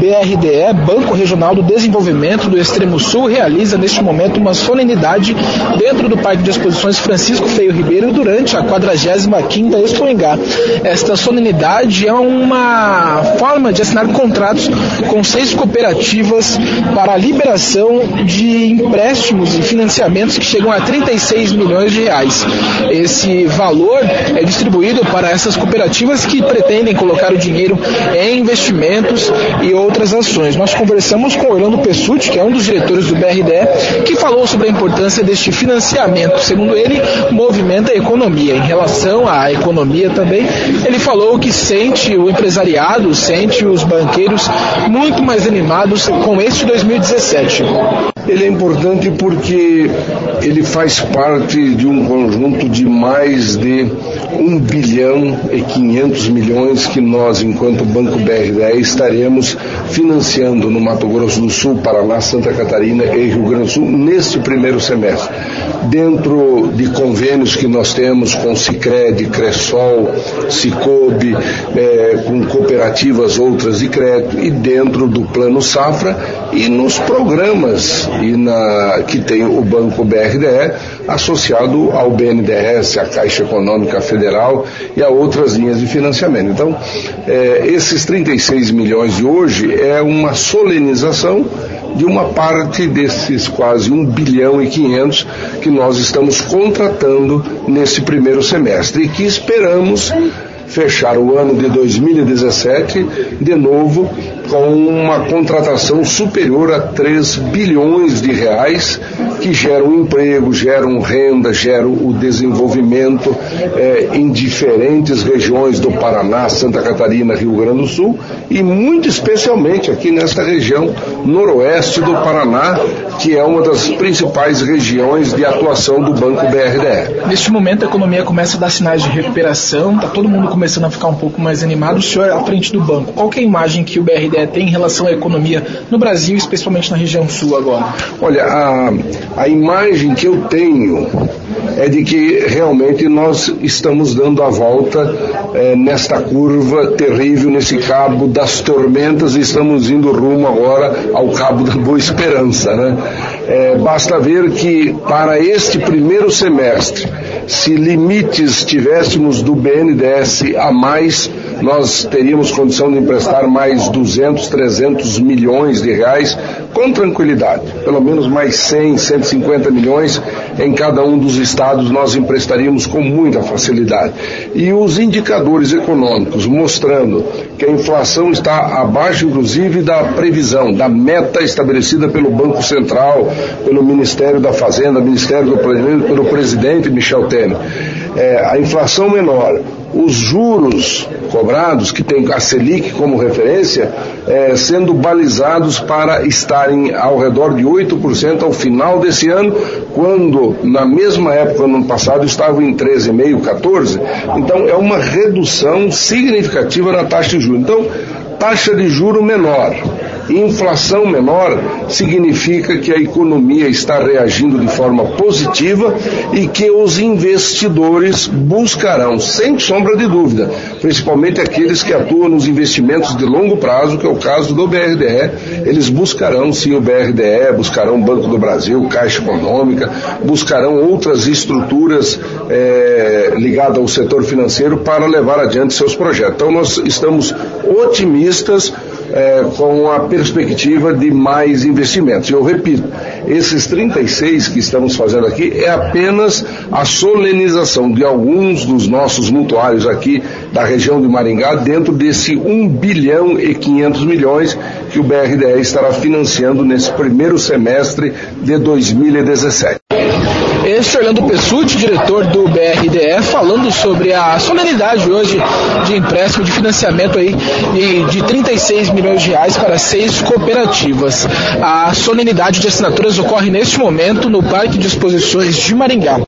BRDE, Banco Regional do Desenvolvimento do Extremo Sul, realiza neste momento uma solenidade dentro do Parque de Exposições Francisco Feio Ribeiro durante a 45ª Expo Engá. Esta solenidade é uma forma de assinar contratos com 6 cooperativas para a liberação de empréstimos e financiamentos que chegam a 36 milhões de reais. Esse valor é distribuído para essas cooperativas que pretendem colocar o dinheiro em investimentos e outras ações. Nós conversamos com Orlando Pessutti, que é um dos diretores do BRDE, que falou sobre a importância deste financiamento. Segundo ele, movimenta a economia. Em relação à economia também, ele falou que sente o empresariado, sente os banqueiros muito mais animados com este 2017. Ele é importante porque ele faz parte de um conjunto de mais de 1 bilhão e 500 milhões que nós, enquanto Banco BRDE, estaremos financiando no Mato Grosso do Sul, Paraná, Santa Catarina e Rio Grande do Sul neste primeiro semestre. Dentro de convênios que nós temos com Sicredi, Cressol, Cicobi, com cooperativas outras de crédito e dentro do Plano Safra e nos programas que tem o Banco BRDE associado ao BNDES, à Caixa Econômica Federal e a outras linhas de financiamento. Então, esses 36 milhões de hoje é uma solenização de uma parte desses quase 1 bilhão e 500 que nós estamos contratando nesse primeiro semestre e que esperamos fechar o ano de 2017 de novo com uma contratação superior a 3 bilhões de reais que geram emprego, geram renda, geram o desenvolvimento em diferentes regiões do Paraná, Santa Catarina, Rio Grande do Sul e muito especialmente aqui nesta região noroeste do Paraná, que é uma das principais regiões de atuação do Banco BRDE. Neste momento a economia começa a dar sinais de recuperação, está todo mundo começando a ficar um pouco mais animado. O senhor é à frente do banco. Qual que é a imagem que o BRDE tem em relação à economia no Brasil, especialmente na região sul agora? Olha, a imagem que eu tenho é de que realmente nós estamos dando a volta nesta curva terrível, nesse cabo das tormentas, e estamos indo rumo agora ao cabo da Boa Esperança, né? Basta ver que para este primeiro semestre, se limites tivéssemos do BNDES a mais, nós teríamos condição de emprestar mais 200, 300 milhões de reais com tranquilidade. Pelo menos mais 100, 150 milhões em cada um dos estados nós emprestaríamos com muita facilidade. E os indicadores econômicos mostrando que a inflação está abaixo, inclusive, da previsão, da meta estabelecida pelo Banco Central, pelo Ministério da Fazenda, Ministério do Planejamento, pelo presidente Michel Temer. A inflação menor, os juros cobrados, que tem a Selic como referência, sendo balizados para estarem ao redor de 8% ao final desse ano, quando na mesma época, no ano passado, estavam em 13,5%, 14%. Então é uma redução significativa na taxa de juros. Então, taxa de juro menor, inflação menor, significa que a economia está reagindo de forma positiva e que os investidores buscarão, sem sombra de dúvida, principalmente aqueles que atuam nos investimentos de longo prazo, que é o caso do BRDE, eles buscarão sim o BRDE, buscarão o Banco do Brasil, Caixa Econômica, buscarão outras estruturas ligadas ao setor financeiro para levar adiante seus projetos. Então nós estamos otimistas com a perspectiva de mais investimentos. Eu repito, esses 36 que estamos fazendo aqui é apenas a solenização de alguns dos nossos mutuários aqui da região de Maringá dentro desse 1 bilhão e 500 milhões que o BRDE estará financiando nesse primeiro semestre de 2017. Este Orlando Pessutti, diretor do BRDE, falando sobre a solenidade hoje de empréstimo, de financiamento aí de 36 milhões de reais para 6 cooperativas. A solenidade de assinaturas ocorre neste momento no Parque de Exposições de Maringá.